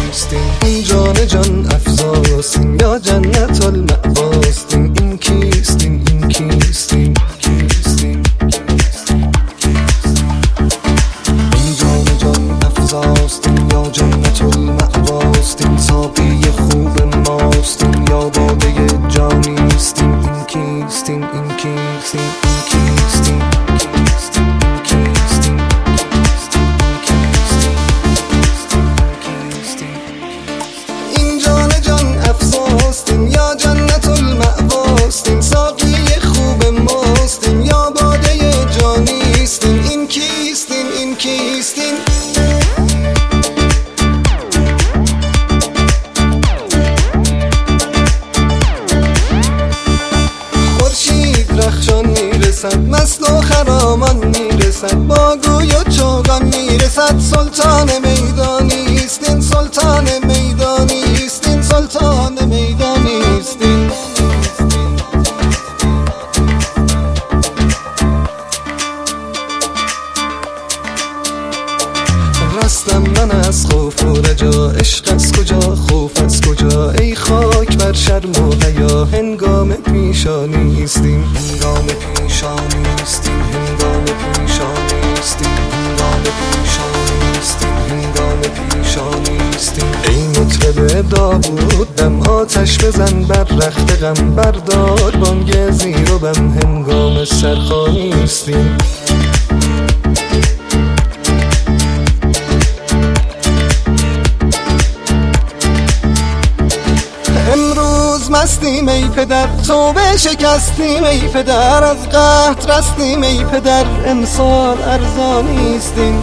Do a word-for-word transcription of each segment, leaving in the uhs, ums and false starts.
کیستین؟ این جان جان افزاستین یا جنت المأواستین؟ این کیستین؟ این کیستین؟ کیستین؟ این جان جان افزاستین یا جنت المأواستین؟ ساقی خوب ماستین یا باده جانیستین؟ این کیستین؟ این کیستین؟ این کیستین؟ یا جنت المأواستین؟ ساقی خوب ماستین یا باده جانیستین؟ این کیستین؟ این کیستین؟ خورشید رخشان میرسد، مست و خرامان میرسد، با گوی و چوگان میرسد، سلطان میدانیستین؟ سلطان میدانیستین؟ سلطان میدانیستین؟ رستم من از خوف و رجا، عشق از کجا خوف از کجا؟ ای خاک بر شرم و حیا، هنگام پیشانیستین؟ هنگام پیشانیستین؟ هنگام پیشانیستین؟ هنگام پیشانیستین؟ هنگام پیشانیستین؟ ای مطرب داوود دم آتش بزن بر رخت غم، بردار بانگ زیر و بم، هنگام سرخوانیستین؟ امروز مستیم ای پدر، توبه شکستیم ای پدر، از قحط رستیم ای پدر، امسال ارزانیستین؟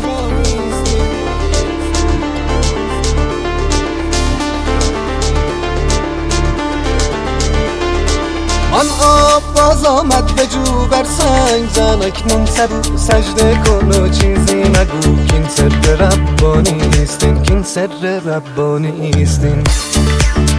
آن آب باز آمد به جو، بر سنگ زن اکنون سبو، سجده کن و چیزی مگو، کین سر ربانیستین؟ کین سر ربانیستین؟